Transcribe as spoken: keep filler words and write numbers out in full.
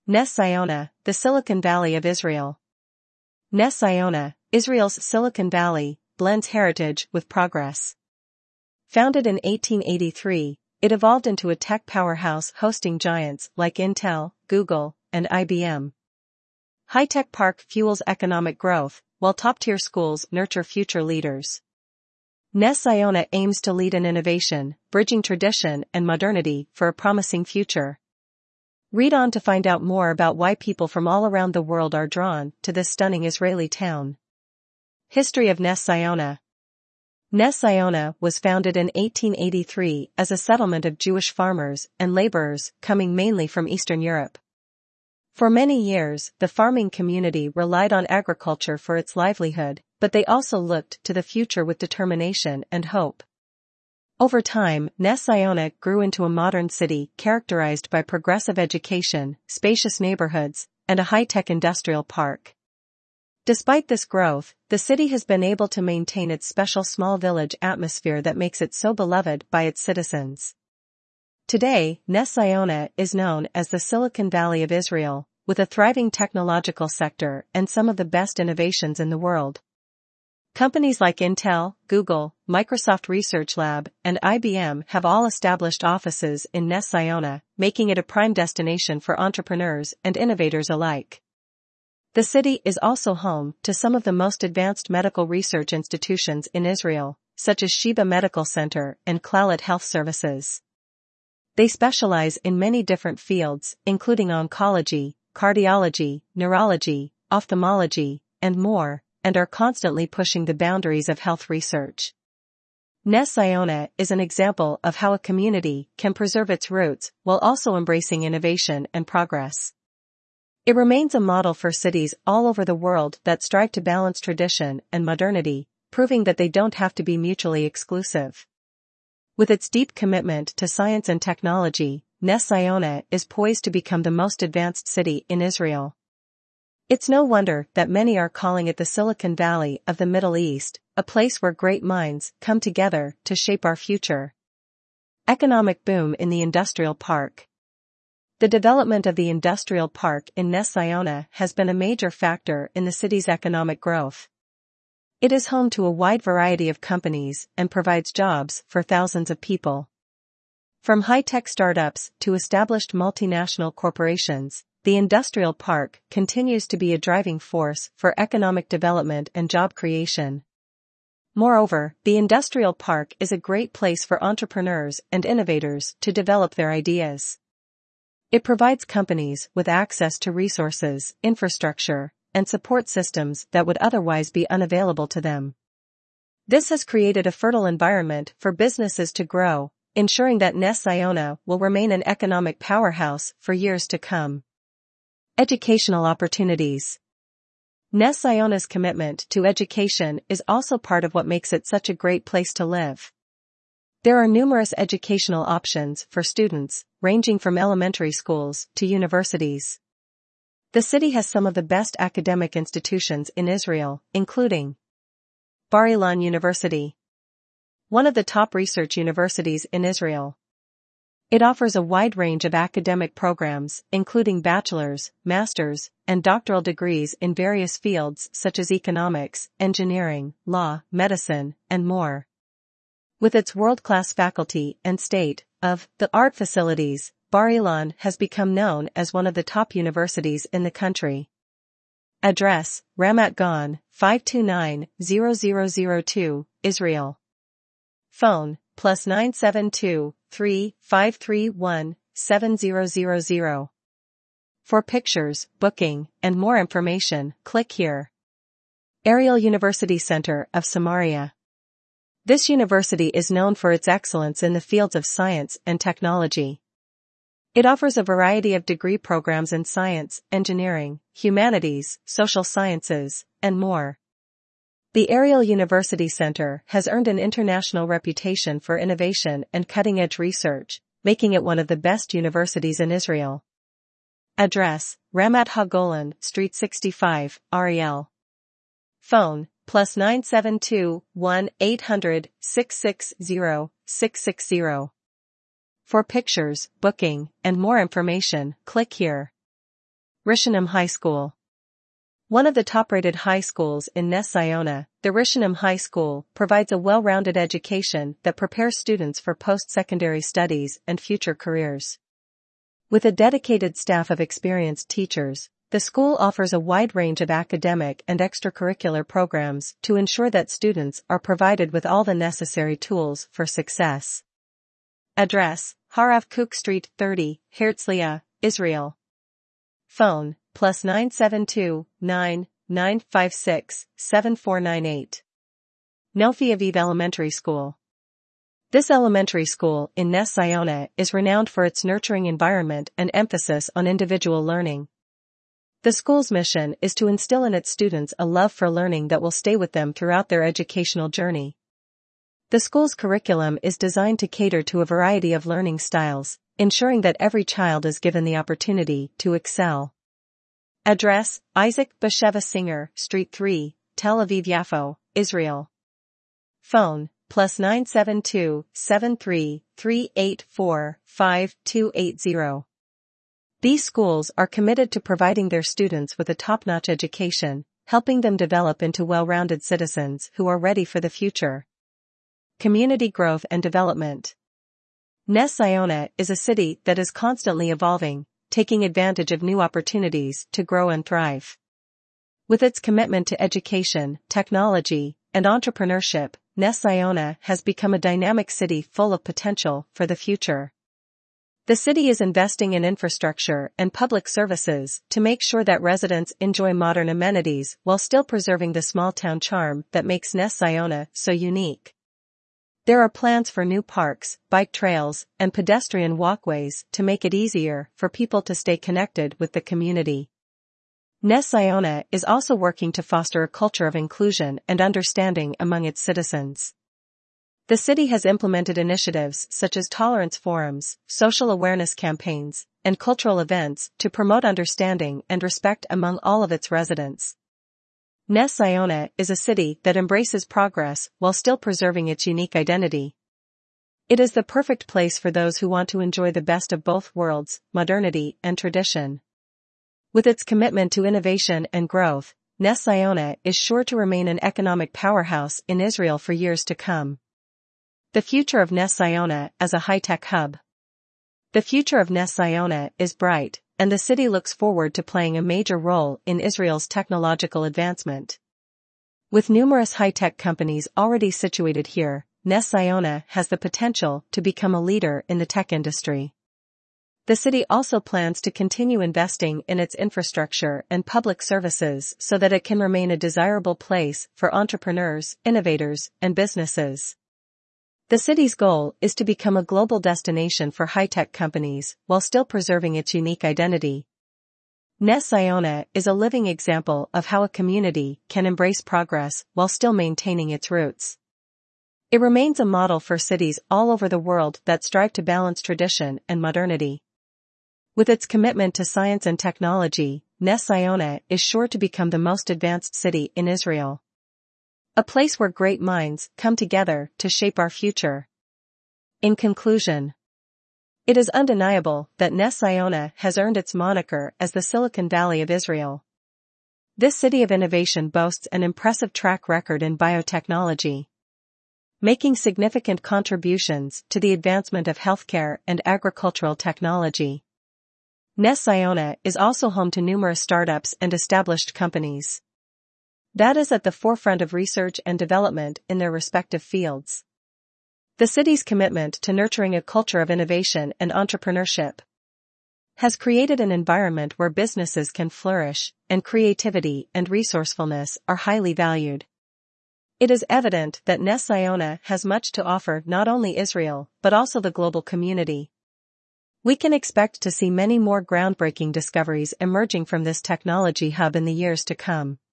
Ness Ziona, the Silicon Valley of Israel. Ness Ziona, Israel's Silicon Valley, blends heritage with progress. Founded in eighteen eighty-three, it evolved into a tech powerhouse hosting giants like Intel, Google, and I B M. High-tech park fuels economic growth, while top-tier schools nurture future leaders. Ness Ziona aims to lead in innovation, bridging tradition and modernity for a promising future. Read on to find out more about why people from all around the world are drawn to this stunning Israeli town. History of Ness Ziona. Ness Ziona was founded in eighteen eighty-three as a settlement of Jewish farmers and laborers coming mainly from Eastern Europe. For many years, the farming community relied on agriculture for its livelihood, but they also looked to the future with determination and hope. Over time, Ness Ziona grew into a modern city characterized by progressive education, spacious neighborhoods, and a high-tech industrial park. Despite this growth, the city has been able to maintain its special small village atmosphere that makes it so beloved by its citizens. Today, Ness Ziona is known as the Silicon Valley of Israel, with a thriving technological sector and some of the best innovations in the world. Companies like Intel, Google, Microsoft Research Lab, and I B M have all established offices in Ness Ziona, making it a prime destination for entrepreneurs and innovators alike. The city is also home to some of the most advanced medical research institutions in Israel, such as Sheba Medical Center and Clalit Health Services. They specialize in many different fields, including oncology, cardiology, neurology, ophthalmology, and more, and are constantly pushing the boundaries of health research. Ness Ziona is an example of how a community can preserve its roots while also embracing innovation and progress. It remains a model for cities all over the world that strive to balance tradition and modernity, proving that they don't have to be mutually exclusive. With its deep commitment to science and technology, Ness Ziona is poised to become the most advanced city in Israel. It's no wonder that many are calling it the Silicon Valley of the Middle East, a place where great minds come together to shape our future. Economic boom in the industrial park. The development of the industrial park in Ness Ziona has been a major factor in the city's economic growth. It is home to a wide variety of companies and provides jobs for thousands of people. From high-tech startups to established multinational corporations, the industrial park continues to be a driving force for economic development and job creation. Moreover, the industrial park is a great place for entrepreneurs and innovators to develop their ideas. It provides companies with access to resources, infrastructure, and support systems that would otherwise be unavailable to them. This has created a fertile environment for businesses to grow, ensuring that Ness Ziona will remain an economic powerhouse for years to come. Educational opportunities. Ness Ziona's commitment to education is also part of what makes it such a great place to live. There are numerous educational options for students, ranging from elementary schools to universities. The city has some of the best academic institutions in Israel, including Bar Ilan University, one of the top research universities in Israel. It offers a wide range of academic programs, including bachelor's, master's, and doctoral degrees in various fields such as economics, engineering, law, medicine, and more. With its world-class faculty and state-of-the-art facilities, Bar Ilan has become known as one of the top universities in the country. Address: Ramat Gan, five two nine, zero zero zero two, Israel. Phone: plus nine seven two, three, five three one, seven zero zero zero. For pictures, booking, and more information, click here. Ariel University Center of Samaria. This university is known for its excellence in the fields of science and technology. It offers a variety of degree programs in science, engineering, humanities, social sciences, and more. The Ariel University Center has earned an international reputation for innovation and cutting-edge research, making it one of the best universities in Israel. Address: Ramat HaGolan, Street sixty-five, Ariel. Phone: plus nine seven two, one eight hundred, six six zero, six six zero. For pictures, booking, and more information, click here. Rishonim High School. One of the top-rated high schools in Ness Ziona, the Rishonim High School provides a well-rounded education that prepares students for post-secondary studies and future careers. With a dedicated staff of experienced teachers, the school offers a wide range of academic and extracurricular programs to ensure that students are provided with all the necessary tools for success. Address: Harav Kook Street thirty, Herzliya, Israel. Phone: plus nine seven two, nine, nine five six, seven four nine eight. Nofi Aviv Elementary School. This elementary school in Ness Ziona is renowned for its nurturing environment and emphasis on individual learning. The school's mission is to instill in its students a love for learning that will stay with them throughout their educational journey. The school's curriculum is designed to cater to a variety of learning styles, ensuring that every child is given the opportunity to excel. Address: Isaac Basheva Singer Street three, Tel Aviv-Yafo, Israel. Phone: plus nine seven two, seven three, three eight four, five two eight zero. These schools are committed to providing their students with a top-notch education, helping them develop into well-rounded citizens who are ready for the future. Community growth and development. Ness Ziona is a city that is constantly evolving, taking advantage of new opportunities to grow and thrive. With its commitment to education, technology, and entrepreneurship, Ness Ziona has become a dynamic city full of potential for the future. The city is investing in infrastructure and public services to make sure that residents enjoy modern amenities while still preserving the small-town charm that makes Ness Ziona so unique. There are plans for new parks, bike trails, and pedestrian walkways to make it easier for people to stay connected with the community. Ness Ziona is also working to foster a culture of inclusion and understanding among its citizens. The city has implemented initiatives such as tolerance forums, social awareness campaigns, and cultural events to promote understanding and respect among all of its residents. Ness Ziona is a city that embraces progress while still preserving its unique identity. It is the perfect place for those who want to enjoy the best of both worlds, modernity and tradition. With its commitment to innovation and growth, Ness Ziona is sure to remain an economic powerhouse in Israel for years to come. The future of Ness Ziona as a high-tech hub. The future of Ness Ziona is bright, and the city looks forward to playing a major role in Israel's technological advancement. With numerous high-tech companies already situated here, Ness Ziona has the potential to become a leader in the tech industry. The city also plans to continue investing in its infrastructure and public services so that it can remain a desirable place for entrepreneurs, innovators, and businesses. The city's goal is to become a global destination for high-tech companies while still preserving its unique identity. Ness Ziona is a living example of how a community can embrace progress while still maintaining its roots. It remains a model for cities all over the world that strive to balance tradition and modernity. With its commitment to science and technology, Ness Ziona is sure to become the most advanced city in Israel. A place where great minds come together to shape our future. In conclusion, it is undeniable that Ness Ziona has earned its moniker as the Silicon Valley of Israel. This city of innovation boasts an impressive track record in biotechnology, making significant contributions to the advancement of healthcare and agricultural technology. Ness Ziona is also home to numerous startups and established companies that is at the forefront of research and development in their respective fields. The city's commitment to nurturing a culture of innovation and entrepreneurship has created an environment where businesses can flourish, and creativity and resourcefulness are highly valued. It is evident that Ness Ziona has much to offer not only Israel but also the global community. We can expect to see many more groundbreaking discoveries emerging from this technology hub in the years to come.